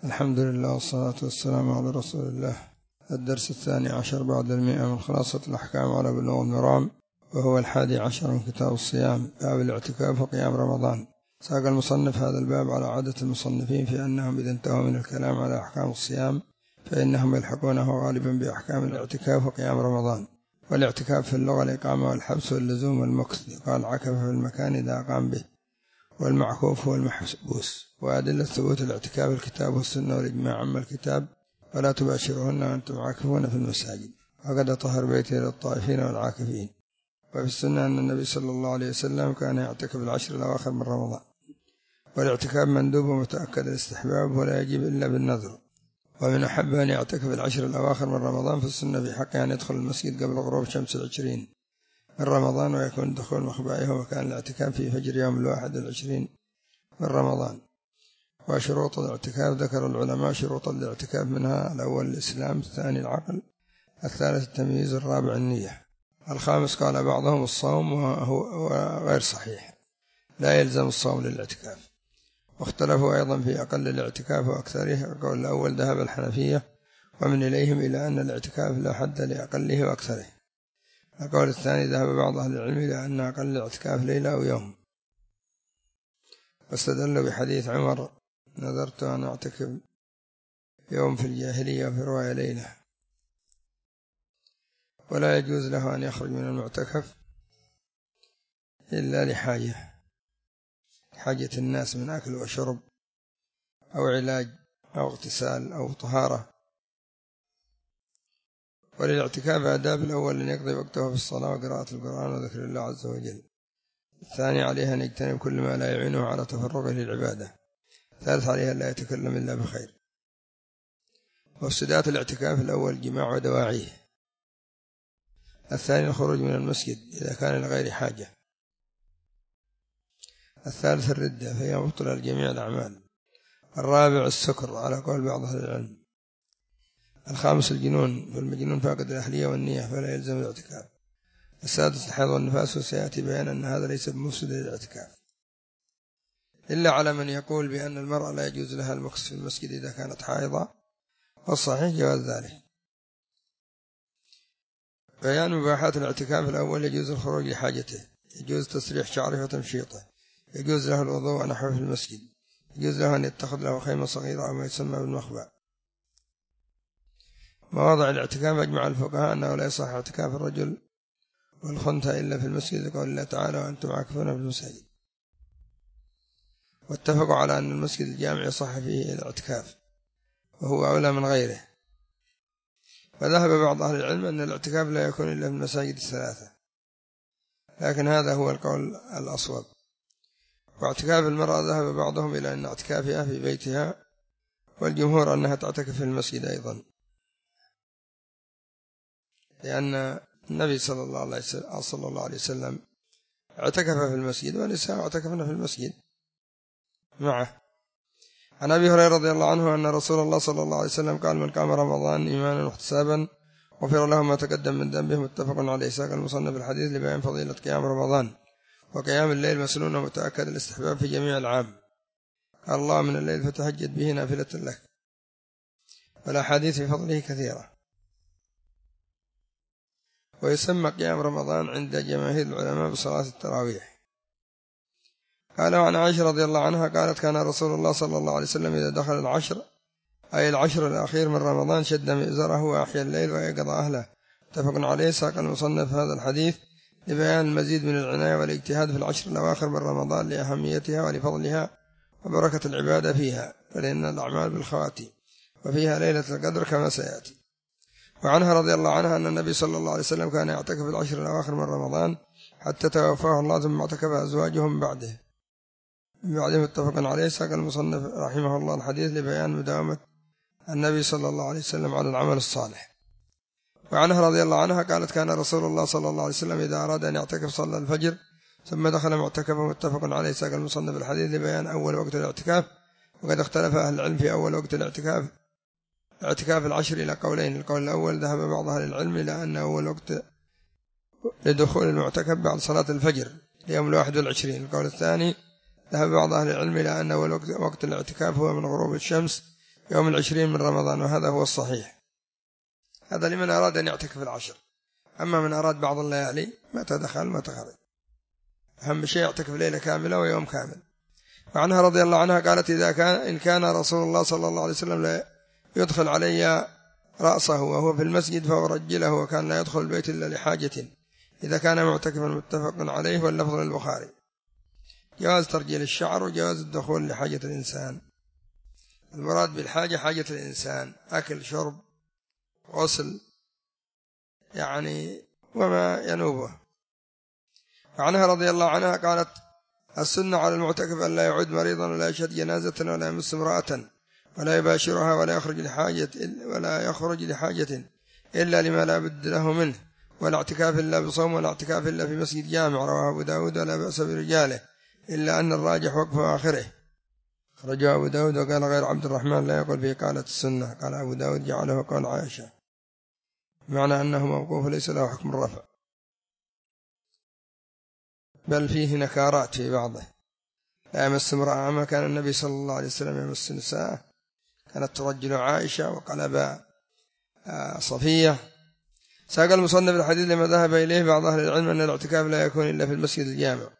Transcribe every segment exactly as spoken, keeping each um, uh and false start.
الحمد لله والصلاة والسلام على رسول الله. الدرس الثاني عشر بعد المئة من خلاصة الأحكام على بلوغ المرام، وهو الحادي عشر من كتاب الصيام، باب الاعتكاف وقيام رمضان. ساق المصنف هذا الباب على عادة المصنفين في أنهم إذا انتهوا من الكلام على أحكام الصيام فإنهم يلحقونه غالبا بأحكام الاعتكاف وقيام رمضان. والاعتكاف في اللغة الإقامة والحبس واللزوم والمكث، يقال عكف في المكان إذا أقام به، والمعكوف هو المحبوس. وأدلة ثبوت الاعتكاف الكتاب والسنة والإجماع. عما الكتاب: ولا تباشرهن وأنتم عاكفون في المساجد، وقد طهر بيته للطائفين والعاكفين. وفي السنة أن النبي صلى الله عليه وسلم كان يعتكف العشر الأواخر من رمضان. والاعتكاف مندوب ومتأكد الاستحباب ولا يجب إلا بالنذر. ومن أحب أن يعتكف العشر الأواخر من رمضان في السنة في حقه أن يدخل المسجد قبل غروب شمس العشرين من رمضان، ويكون دخول مخبئه وكان الاعتكاف في فجر يوم الواحد والعشرين من رمضان. وشروط الاعتكاف ذكر العلماء شروط الاعتكاف، منها: الأول الإسلام، الثاني العقل، الثالث التمييز، الرابع النية، الخامس قال بعضهم الصوم وهو غير صحيح، لا يلزم الصوم للاعتكاف. واختلفوا أيضا في أقل الاعتكاف وأكثره. القول الأول ذهب الحنفية ومن إليهم إلى أن الاعتكاف لا حد لأقله وأكثره. القول الثاني ذهب بعض أهل العلم إلى أن أقل الاعتكاف ليلة أو يوم، واستدلوا بحديث عمر: نذرت أن أعتكف يوم في الجاهلية، وفي رواية ليلة. ولا يجوز له أن يخرج من المعتكف إلا لحاجة حاجة الناس من أكل وشرب أو علاج أو اغتسال أو طهارة. وللاعتكاف آداب: الأول أن يقضي وقته في الصلاة وقراءة القرآن وذكر الله عز وجل. الثاني عليه أن يجتنب كل ما لا يعينه على تفرغه للعبادة. الثالث عليه أن لا يتكلم إلا بخير. مفسدات الاعتكاف: الأول الجماع ودواعيه. الثاني الخروج من المسجد إذا كان لغير حاجة. الثالث الردة، فهي مبطلة لجميع الأعمال. الرابع السكر على قول بعض أهل العلم. الخامس الجنون، فالمجنون فاقد الأهلية والنية فلا يلزم الاعتكاف. السادس الحيض والنفاس، وسيأتي بيان أن هذا ليس بمفسد للاعتكاف، إلا على من يقول بأن المرأة لا يجوز لها المكث في المسجد إذا كانت حائضة، والصحيح جواز ذلك. بيان مباحات الاعتكاف: الأول يجوز الخروج لحاجته، يجوز تسريح شعره وتمشيطه، يجوز له الوضوء ونحوه في المسجد، يجوز له أن يتخذ له خيمة صغيرة أو ما يسمى بالمخبأ. مواضع الاعتكاف: أجمع الفقهاء أنه لا يصح اعتكاف الرجل والخنثى إلا في المسجد، لقول الله تعالى: وأنتم عاكفون في المساجد. واتفقوا على أن المسجد الجامع يصح فيه الاعتكاف، وهو أولى من غيره. فذهب بعض أهل العلم أن الاعتكاف لا يكون إلا في المساجد الثلاثة، لكن هذا هو القول الأصوب. واعتكاف المرأة ذهب بعضهم إلى أن اعتكافها في بيتها، والجمهور أنها تعتكف في المسجد أيضا، لأن النبي صلى الله عليه وسلم, صلى الله عليه وسلم اعتكف في المسجد، ونساء اعتكفنا في المسجد معه. عن أبي هريرة رضي الله عنه أن رسول الله صلى الله عليه وسلم قال: من قام رمضان إيمانا واحتسابا غفر له ما تقدم من ذنبه. متفق عليه. ساق المصنف الحديث لبيان فضيلة قيام رمضان. وقيام الليل مسنون ومتأكد الاستحباب في جميع العام. قال الله: من الليل فتهجد به نافلة لك. والأحاديث في فضله كثيرة. ويسمى قيام رمضان عند جماهير العلماء بصلاة التراويح. قال: وعن عائشة رضي الله عنها قالت: كان رسول الله صلى الله عليه وسلم إذا دخل العشر، أي العشر الأخير من رمضان، شد مئزره وأحيا الليل ويقظ أهله. متفق عليه. ساق المصنف هذا الحديث لبيان المزيد من العناية والاجتهاد في العشر الأواخر من رمضان لأهميتها ولفضلها وبركة العبادة فيها، فلأن الأعمال بالخواتيم، وفيها ليلة القدر كما سيأتي. وعنها رضي الله عنها أن النبي صلى الله عليه وسلم كان يعتكف العشر الأواخر من رمضان حتى توفاه الله، ثم اعتكف أزواجه من بعده من بعده متفق عليه. ساق المصنف رحمه الله الحديث لبيان مداومة النبي صلى الله عليه وسلم على العمل الصالح. وعنها رضي الله عنها قالت: كان رسول الله صلى الله عليه وسلم إذا أراد أن يعتكف صلى الفجر ثم دخل معتكفه. متفق عليه. ساق المصنف الحديث لبيان أول وقت الاعتكاف. وقد اختلف أهل العلم في أول وقت الاعتكاف اعتكاف العشر إلى قولين. القول الأول ذهب بعض أهل العلم إلى أن أول وقت لدخول المعتكف بعد صلاة الفجر ليوم الواحد والعشرين. القول الثاني ذهب بعض أهل العلم إلى أن أول وقت الاعتكاف هو من غروب الشمس يوم العشرين من رمضان، وهذا هو الصحيح. هذا لمن أراد أن يعتكف العشر. أما من أراد بعض الليالي ما تدخل ما تخرج، أهم شيء يعتكف ليلة كاملة ويوم كامل. وعنها رضي الله عنها قالت: إذا كان إن كان رسول الله صلى الله عليه وسلم لا يدخل علي رأسه وهو في المسجد فأرجله، وكان لا يدخل البيت إلا لحاجة، إذا كان معتكفا. متفق عليه، واللفظ للبخاري. جواز ترجيل الشعر وجواز الدخول لحاجة الإنسان. المراد بالحاجة حاجة الإنسان، أكل شرب غسل يعني وما ينوبه. وعنها رضي الله عنها قالت: السنة على المعتكف أن لا يعود مريضا ولا يشهد جنازة ولا يمس امرأة ولا يباشرها ولا يخرج لحاجة ولا يخرج لحاجة إلا لما لا بد له منه، ولا اعتكاف إلا بصوم، ولا اعتكاف إلا في مسجد جامع. رواه أبو داود ولا بأس برجاله، إلا أن الراجح وقف آخره. خرجه أبو داود وقال غير عبد الرحمن لا يقول فيه قالت السنة. قال أبو داود جعله قول عائشة، معنى أنه موقوف ليس له حكم الرفع، بل فيه نكارات في بعضه. لا يمس امرأة، ما كان النبي صلى الله عليه وسلم يمس نساء، كانت ترجل عائشة وقلب صفية. ساق المصنف الحديث لما ذهب إليه بعض أهل العلم أن الاعتكاف لا يكون إلا في المسجد الجامع،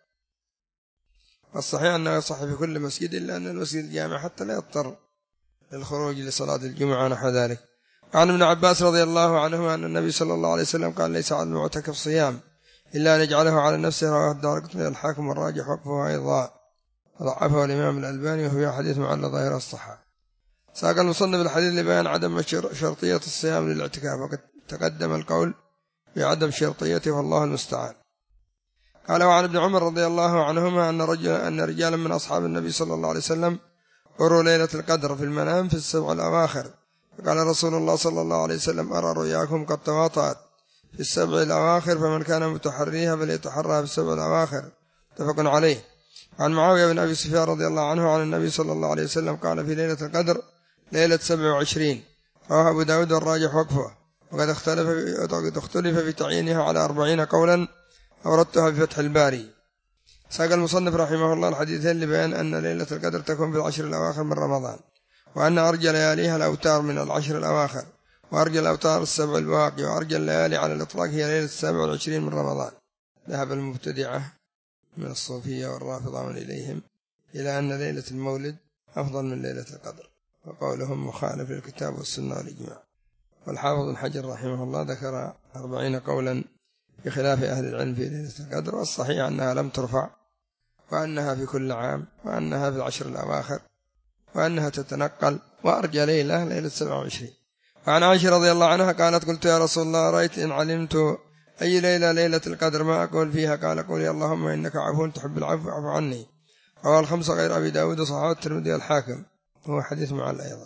والصحيح أنه يصح في كل مسجد، إلا أن المسجد الجامع حتى لا يضطر للخروج لصلاة الجمعة ونحو ذلك. عن ابن عباس رضي الله عنهما أن النبي صلى الله عليه وسلم قال: ليس على المعتكف صيام إلا أن يجعله على نفسه. رواه الدارقطني الحاكم، والراجح وقفه أيضا، ضعفه الإمام الألباني، وهو حديث معل ظاهر الصحة. ساق المصنف الحديث لبيان عدم شرطية الصيام للاعتكاف، وقد تقدم القول بعدم شرطيته والله المستعان. قال: وعن ابن عمر رضي الله عنهما أن رجل أن رجالا من أصحاب النبي صلى الله عليه وسلم أروا ليلة القدر في المنام في السبع الأواخر، فقال رسول الله صلى الله عليه وسلم: أرى رؤياكم قد تواطأت في السبع الأواخر، فمن كان متحريها فليتحرها في السبع الأواخر. متفق عليه. عن معاوية بن أبي سفيان رضي الله عنه عن النبي صلى الله عليه وسلم قال: في ليلة القدر ليلة سبع وعشرين. رواه أبو داود والراجح وقفه، وقد اختلف اختلف في تعيينها على أربعين قولا، أوردتها في فتح الباري. ساق المصنف رحمه الله الحديثين لبيان أن ليلة القدر تكون في العشر الأواخر من رمضان، وأن أرجى لياليها الأوتار من العشر الأواخر، وأرجى الأوتار السبع البواقي، وأرجى الليالي على الإطلاق هي ليلة السابع والعشرين من رمضان. ذهب المبتدعة من الصوفية والرافضة من إليهم إلى أن ليلة المولد أفضل من ليلة القدر، وقولهم مخالف للكتاب والسنة والإجماع. والحافظ بن حجر رحمه الله ذكر أربعين قولا بخلاف أهل العلم في ليلة القدر، والصحيح أنها لم ترفع، وأنها في كل عام، وأنها في العشر الأواخر، وأنها تتنقل، وأرجى ليلة ليلة سبعة وعشرين. وعن عائشة رضي الله عنها قالت: قلت يا رسول الله رأيت إن علمت أي ليلة ليلة القدر ما أقول فيها؟ قال: قولي اللهم إنك عفو تحب العفو فاعف عني. رواه الخمسة غير أبي داود وصححه الترمذي الحاكم، هو حديث معل أيضا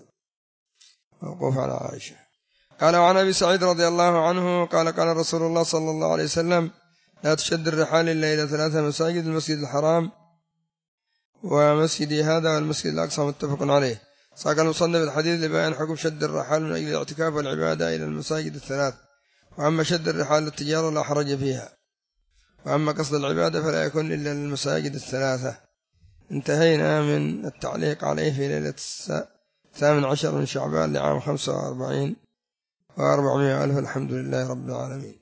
موقوف على عائشة. قال: وعن أبي سعيد رضي الله عنه قال: قال رسول الله صلى الله عليه وسلم: لا تشد الرحال إلا إلى ثلاثة مساجد: المسجد الحرام ومسجدي هذا والمسجد الأقصى. متفق عليه. ساق المصنف الحديث لبيان حكم شد الرحال من أجل الاعتكاف والعبادة إلى المساجد الثلاث، وأما شد الرحال للتجارة لا حرج فيها، وأما قصد العبادة فلا يكون إلا للمساجد الثلاثة. انتهينا من التعليق عليه في ليلة الثامن عشر من شعبان لعام خمسة وأربعين وأربعمائة ألف. الحمد لله رب العالمين.